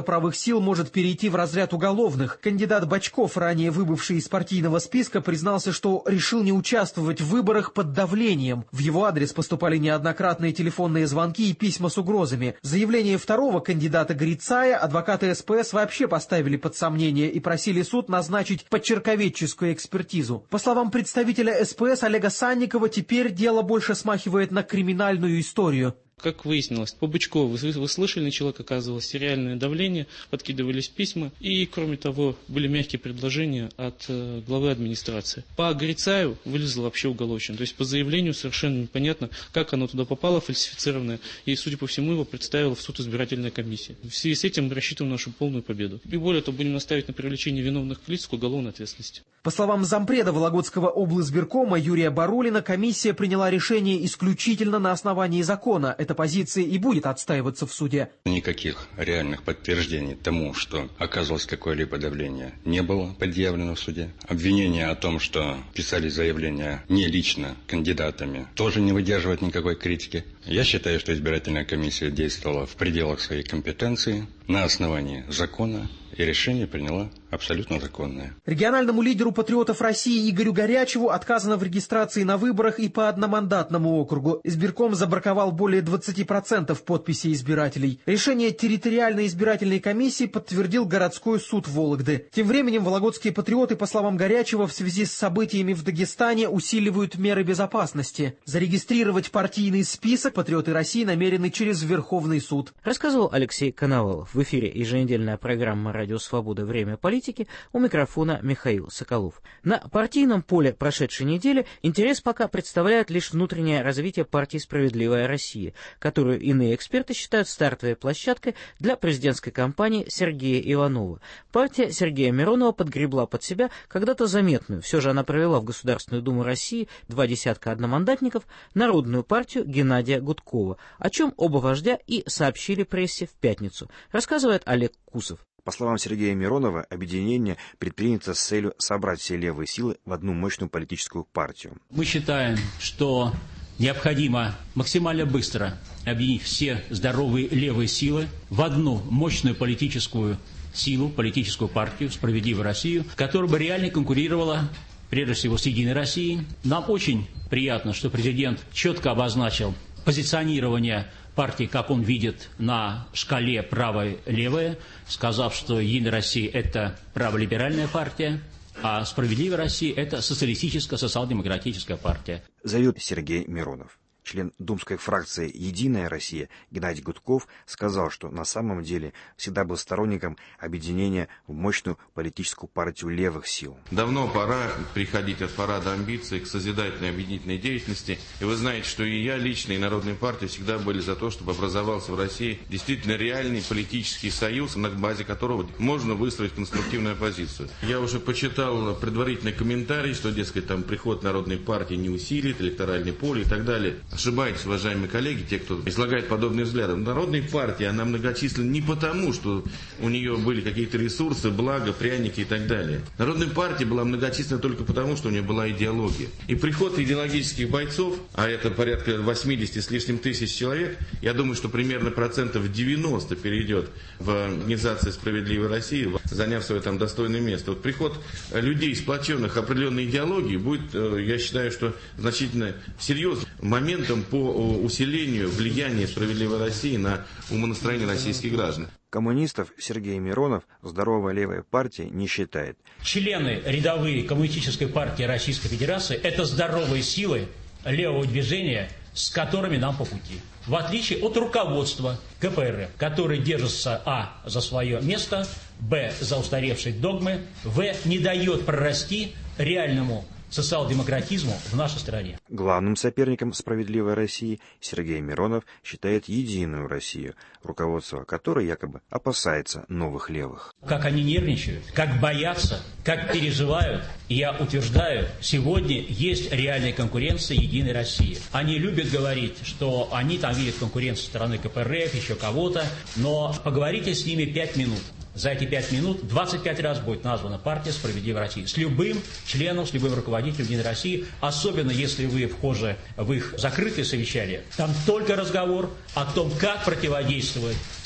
правых сил может перейти в разряд уголовных. Кандидат Бочков, ранее выбывший из партийного списка, признался, что решил не участвовать в выборах под давлением. В его адрес поступали неоднократные телефонные звонки и письма с угрозами. Заявление второго кандидата Грицая адвокаты СПС вообще поставили под сомнение и просили суд назначить подчерковедческую экспертизу. По словам представителя СПС Олега Санникова, теперь дело больше смахивает на криминальную историю. Как выяснилось, по Бычкову вы слышали, на человека оказывалось реальное давление, подкидывались письма, и, кроме того, были мягкие предложения от главы администрации. По Грицаю вылезла вообще уголовщина, то есть по заявлению совершенно непонятно, как оно туда попало, фальсифицированное, и, судя по всему, его представила в суд избирательная комиссия. В связи с этим мы рассчитываем на нашу полную победу. И более того, будем настаивать на привлечение виновных лиц к уголовной ответственности. По словам зампреда Вологодского облсбиркома Юрия Барулина, комиссия приняла решение исключительно на основании закона. Эта позиция и будет отстаиваться в суде. Никаких реальных подтверждений тому, что оказывалось какое-либо давление, не было предъявлено в суде. Обвинение о том, что писали заявления не лично кандидатами, тоже не выдерживает никакой критики. Я считаю, что избирательная комиссия действовала в пределах своей компетенции, на основании закона, и решение приняла абсолютно законное. Региональному лидеру патриотов России Игорю Горячеву отказано в регистрации на выборах и по одномандатному округу. Избирком забраковал более 20% подписей избирателей. Решение территориальной избирательной комиссии подтвердил городской суд Вологды. Тем временем вологодские патриоты, по словам Горячева, в связи с событиями в Дагестане усиливают меры безопасности. Зарегистрировать партийный список патриоты России намерены через Верховный суд. Рассказывал Алексей Коновалов. В эфире еженедельная программа «Радио Свобода. Время политики», у микрофона Михаил Соколов. На партийном поле прошедшей недели интерес пока представляет лишь внутреннее развитие партии «Справедливая Россия», которую иные эксперты считают стартовой площадкой для президентской кампании Сергея Иванова. Партия Сергея Миронова подгребла под себя когда-то заметную, все же она провела в Государственную Думу России 20 одномандатников, Народную партию Геннадия Гудкова, о чем оба вождя и сообщили прессе в пятницу, рассказывает Олег Кусов. По словам Сергея Миронова, объединение предпринято с целью собрать все левые силы в одну мощную политическую партию. Мы считаем, что необходимо максимально быстро объединить все здоровые левые силы в одну мощную политическую силу, политическую партию «Справедливую Россию», которая бы реально конкурировала прежде всего с «Единой Россией». Нам очень приятно, что президент четко обозначил позиционирование партии, как он видит, на шкале правое-левое, сказав, что «Единая Россия» – это праволиберальная партия, а «Справедливая Россия» – это социалистическая, социал-демократическая партия. Заявил Сергей Миронов. Член думской фракции «Единая Россия» Геннадий Гудков сказал, что на самом деле всегда был сторонником объединения в мощную политическую партию левых сил. Давно пора переходить от парада амбиций к созидательной объединительной деятельности. И вы знаете, что и я лично, и Народная партия всегда были за то, чтобы образовался в России действительно реальный политический союз, на базе которого можно выстроить конструктивную оппозицию. Я уже почитал предварительный комментарий, что, дескать, там приход Народной партии не усилит электоральное поле и так далее. Ошибаетесь, уважаемые коллеги, те, кто излагает подобные взгляды. Народная партия, она многочисленна не потому, что у нее были какие-то ресурсы, блага, пряники и так далее. Народная партия была многочисленна только потому, что у нее была идеология. И приход идеологических бойцов, а это порядка 80 с лишним тысяч человек, я думаю, что примерно 90% перейдет в организацию «Справедливой России», заняв свое там достойное место. Вот приход людей, сплоченных определенной идеологией, будет, я считаю, что значительно серьезным моментом по усилению влияния «Справедливой России» на умонастроение российских граждан. Коммунистов Сергей Миронов здоровая левая партия не считает. Члены рядовые Коммунистической партии Российской Федерации – это здоровые силы левого движения, с которыми нам по пути. В отличие от руководства КПРФ, которое держится а. за свое место, б. за устаревшие догмы, в. не дает прорасти реальному социал-демократизму в нашей стране. Главным соперником «Справедливой России» Сергей Миронов считает «Единую Россию», руководство которой якобы опасается новых левых. Как они нервничают, как боятся, как переживают, я утверждаю, сегодня есть реальная конкуренция «Единой России». Они любят говорить, что они там видят конкуренцию со стороны КПРФ, еще кого-то, но поговорите с ними 5 минут. За эти 5 минут 25 раз будет названа партия «Справедливая Россия». С любым членом, с любым руководителем «Единой России», особенно если вы вхожи в их закрытые совещания. Там только разговор о том, как противодействовать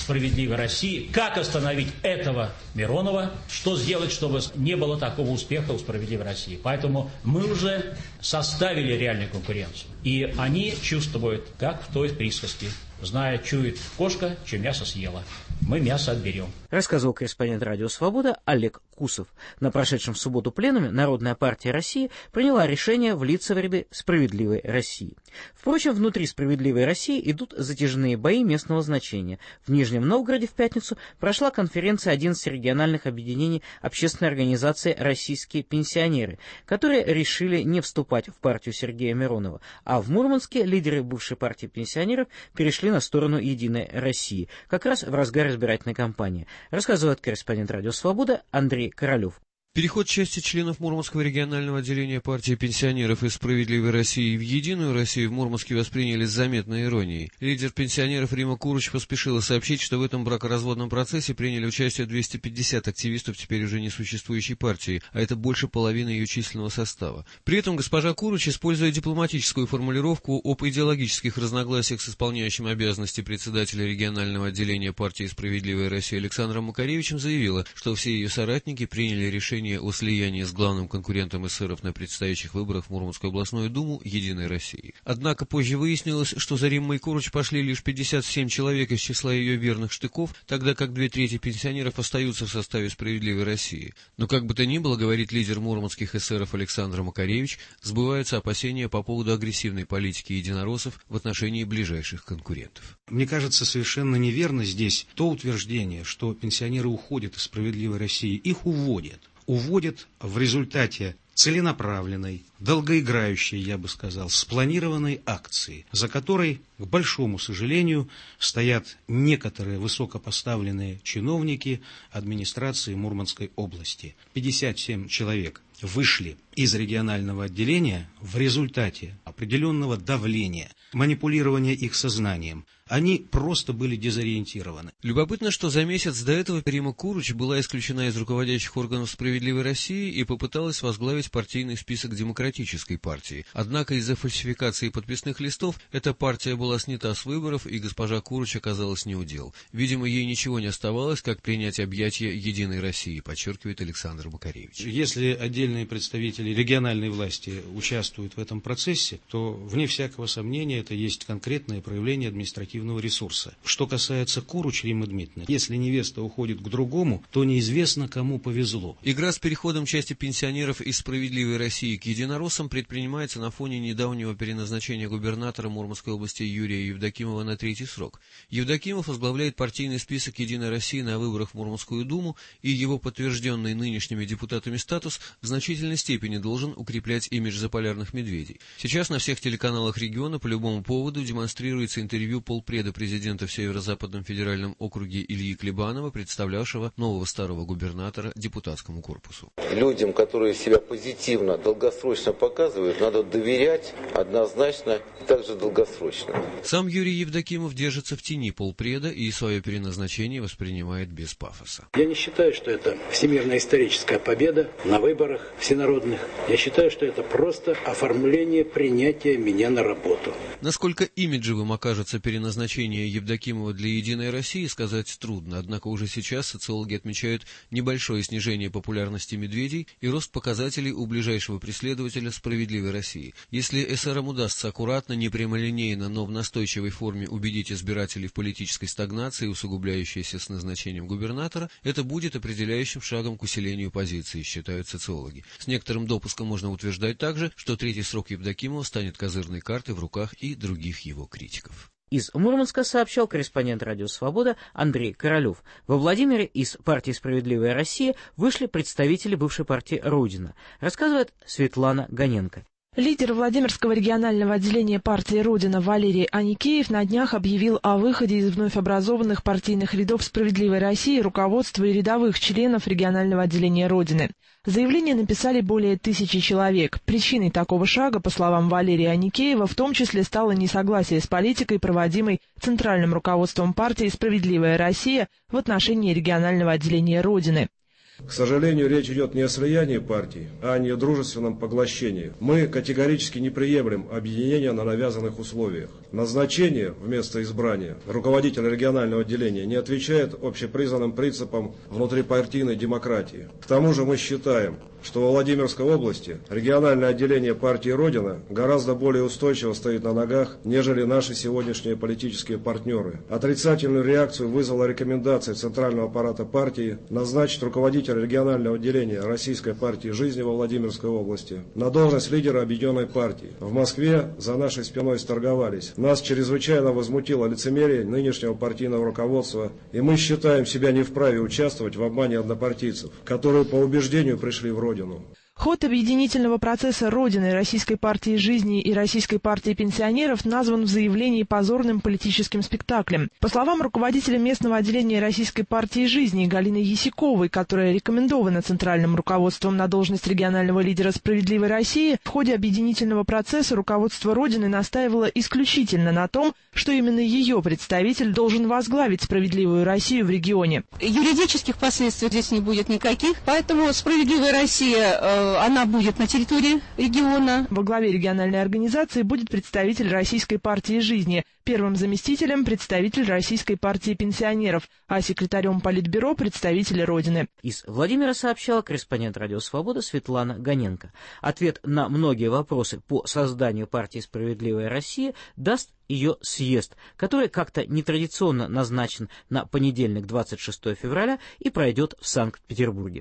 «Справедливой России», как остановить этого Миронова, что сделать, чтобы не было такого успеха у «Справедливой России». Поэтому мы уже составили реальную конкуренцию. И они чувствуют, как в той присказке: зная, чует кошка, чье мясо съела. Мы мясо отберем. Рассказывал корреспондент «Радио Свобода» Олег Кусов. На прошедшем в субботу пленуме Народная партия России приняла решение влиться в ряды «Справедливой России». Впрочем, внутри «Справедливой России» идут затяжные бои местного значения. В Нижнем Новгороде в пятницу прошла конференция 11 региональных объединений общественной организации «Российские пенсионеры», которые решили не вступать в партию Сергея Миронова, а в Мурманске лидеры бывшей партии пенсионеров перешли на сторону «Единой России», как раз в разгар избирательной кампании. Рассказывает корреспондент «Радио Свобода» Андрей Королев. Переход части членов Мурманского регионального отделения партии пенсионеров из «Справедливой России» в «Единую Россию» в Мурманске восприняли с заметной иронией. Лидер пенсионеров Рима Куруч поспешила сообщить, что в этом бракоразводном процессе приняли участие 250 активистов теперь уже не существующей партии, а это больше половины ее численного состава. При этом госпожа Куруч, используя дипломатическую формулировку об идеологических разногласиях с исполняющим обязанности председателя регионального отделения партии «Справедливая Россия» Александром Макаревичем, заявила, что все ее соратники приняли решение о слиянии с главным конкурентом эсеров на предстоящих выборах в Мурманскую областную думу «Единой России». Однако позже выяснилось, что за Риммой Куруч пошли лишь 57 человек из числа ее верных штыков, тогда как 2/3 пенсионеров остаются в составе «Справедливой России». Но как бы то ни было, говорит лидер мурманских эсеров Александр Макаревич, сбываются опасения по поводу агрессивной политики единороссов в отношении ближайших конкурентов. Мне кажется, совершенно неверно здесь то утверждение, что пенсионеры уходят из «Справедливой России». Их уводят. Уводят в результате целенаправленной, долгоиграющей, я бы сказал, спланированной акции, за которой, к большому сожалению, стоят некоторые высокопоставленные чиновники администрации Мурманской области. 57 человек вышли из регионального отделения в результате определенного давления, манипулирования их сознанием. Они просто были дезориентированы. Любопытно, что за месяц до этого Рима Куруч была исключена из руководящих органов «Справедливой России» и попыталась возглавить партийный список Демократической партии. Однако из-за фальсификации подписных листов эта партия была снята с выборов, и госпожа Куруч оказалась неудел. Видимо, ей ничего не оставалось, как принять объятия «Единой России», подчеркивает Александр Макаревич. Если отдельные представители региональной власти участвуют в этом процессе, то, вне всякого сомнения, это есть конкретное проявление административного ресурса. Что касается Куруч Риммы Дмитриевны, если невеста уходит к другому, то неизвестно, кому повезло. Игра с переходом части пенсионеров из «Справедливой России» к единороссам предпринимается на фоне недавнего переназначения губернатора Мурманской области Юрия Евдокимова на 3-й срок. Евдокимов возглавляет партийный список «Единой России» на выборах в Мурманскую думу, и его подтвержденный нынешними депутатами статус в значительной степени должен укреплять имидж заполярных медведей. Сейчас на всех телеканалах региона по любому поводу демонстрируется интервью полпреда президента в Северо-Западном федеральном округе Ильи Клебанова, представлявшего нового старого губернатора депутатскому корпусу. Людям, которые себя позитивно, долгосрочно показывают, надо доверять однозначно и также долгосрочно. Сам Юрий Евдокимов держится в тени полпреда и свое переназначение воспринимает без пафоса. Я не считаю, что это всемирная историческая победа на выборах всенародных. Я считаю, что это просто оформление принятия меня на работу. Насколько имиджевым окажется переназначение Евдокимова для «Единой России», сказать трудно, однако уже сейчас социологи отмечают небольшое снижение популярности медведей и рост показателей у ближайшего преследователя «Справедливой России». Если эсерам удастся аккуратно, не прямолинейно, но в настойчивой форме убедить избирателей в политической стагнации, усугубляющейся с назначением губернатора, это будет определяющим шагом к усилению позиции, считают социологи. С некоторым допуском можно утверждать также, что 3-й срок Евдокимова станет козырной картой в руках и других его критиков. Из Мурманска сообщал корреспондент «Радио Свобода» Андрей Королев. Во Владимире из партии «Справедливая Россия» вышли представители бывшей партии «Родина», рассказывает Светлана Гоненко. Лидер Владимирского регионального отделения партии «Родина» Валерий Аникеев на днях объявил о выходе из вновь образованных партийных рядов «Справедливой России» руководства и рядовых членов регионального отделения «Родины». Заявление написали более 1000 человек. Причиной такого шага, по словам Валерия Аникеева, в том числе стало несогласие с политикой, проводимой центральным руководством партии «Справедливая Россия» в отношении регионального отделения «Родины». К сожалению, речь идет не о слиянии партий, а о недружественном поглощении. Мы категорически не приемлем объединения на навязанных условиях. Назначение вместо избрания руководителя регионального отделения не отвечает общепризнанным принципам внутрипартийной демократии. К тому же мы считаем, что во Владимирской области региональное отделение партии «Родина» гораздо более устойчиво стоит на ногах, нежели наши сегодняшние политические партнеры. Отрицательную реакцию вызвала рекомендация Центрального аппарата партии назначить руководителя регионального отделения Российской партии жизни во Владимирской области на должность лидера объединенной партии. В Москве за нашей спиной сторговались. Нас чрезвычайно возмутило лицемерие нынешнего партийного руководства, и мы считаем себя не вправе участвовать в обмане однопартийцев, которые по убеждению пришли в Родину. Ход объединительного процесса Родины, Российской партии жизни и Российской партии пенсионеров назван в заявлении позорным политическим спектаклем. По словам руководителя местного отделения Российской партии жизни Галины Ясиковой, которая рекомендована центральным руководством на должность регионального лидера «Справедливой России», в ходе объединительного процесса руководство Родины настаивало исключительно на том, что именно ее представитель должен возглавить «Справедливую Россию» в регионе. Юридических последствий здесь не будет никаких, поэтому «Справедливая Россия» она будет на территории региона. Во главе региональной организации будет представитель Российской партии жизни, первым заместителем представитель Российской партии пенсионеров, а секретарем Политбюро представители Родины. Из Владимира сообщала корреспондент «Радио Свобода» Светлана Гоненко. Ответ на многие вопросы по созданию партии «Справедливая Россия» даст ее съезд, который как-то нетрадиционно назначен на понедельник, 26 февраля, и пройдет в Санкт-Петербурге.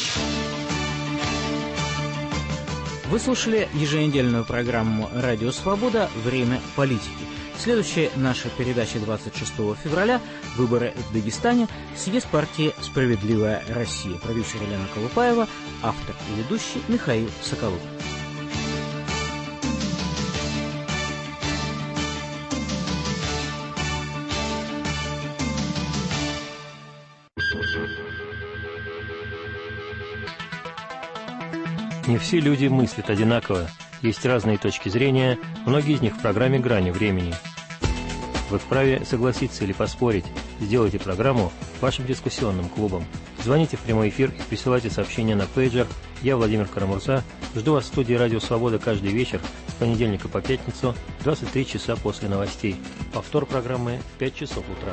Вы слушали еженедельную программу «Радио Свобода. Время политики». Следующая наша передача 26 февраля «Выборы в Дагестане», съезд партии «Справедливая Россия». Продюсер Елена Колупаева, автор и ведущий Михаил Соколов. Не все люди мыслят одинаково, есть разные точки зрения, многие из них в программе «Грани времени». Вы вправе согласиться или поспорить, сделайте программу вашим дискуссионным клубом. Звоните в прямой эфир и присылайте сообщения на пейджер. Я, Владимир Карамурза, жду вас в студии «Радио Свобода» каждый вечер с понедельника по пятницу, 23 часа после новостей. Повтор программы в 5 часов утра.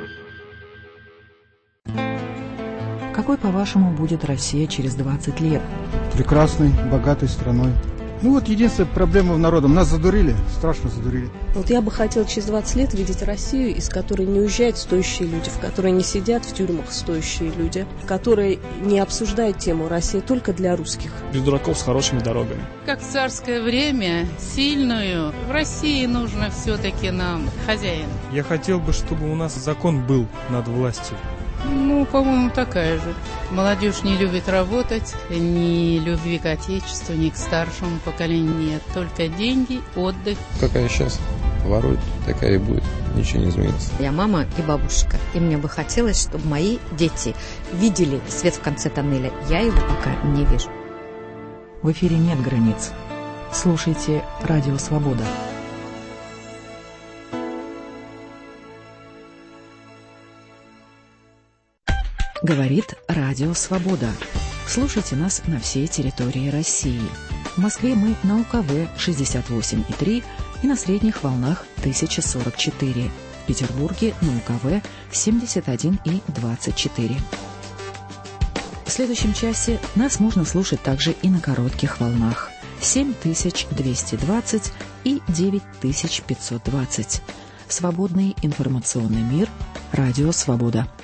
Какой, по-вашему, будет Россия через 20 лет? Прекрасной, богатой страной. Ну вот единственная проблема в народе. Нас задурили, страшно задурили. Вот я бы хотела через 20 лет видеть Россию, из которой не уезжают стоящие люди, в которой не сидят в тюрьмах стоящие люди, которые не обсуждают тему «Россия только для русских». Без дураков с хорошими дорогами. Как в царское время, сильную, в России нужно все-таки нам хозяин. Я хотел бы, чтобы у нас закон был над властью. Ну, по-моему, такая же. Молодежь не любит работать, ни любви к отечеству, ни к старшему поколению нет. Только деньги, отдых. Какая сейчас ворует, такая и будет. Ничего не изменится. Я мама и бабушка, и мне бы хотелось, чтобы мои дети видели свет в конце тоннеля. Я его пока не вижу. В эфире нет границ. Слушайте «Радио Свобода». Говорит Радио Свобода. Слушайте нас на всей территории России. В Москве мы на УКВ 68,3 и на средних волнах 1044. В Петербурге на УКВ 71,24. В следующем часе нас можно слушать также и на коротких волнах 7220 и 9520. Свободный информационный мир. Радио Свобода.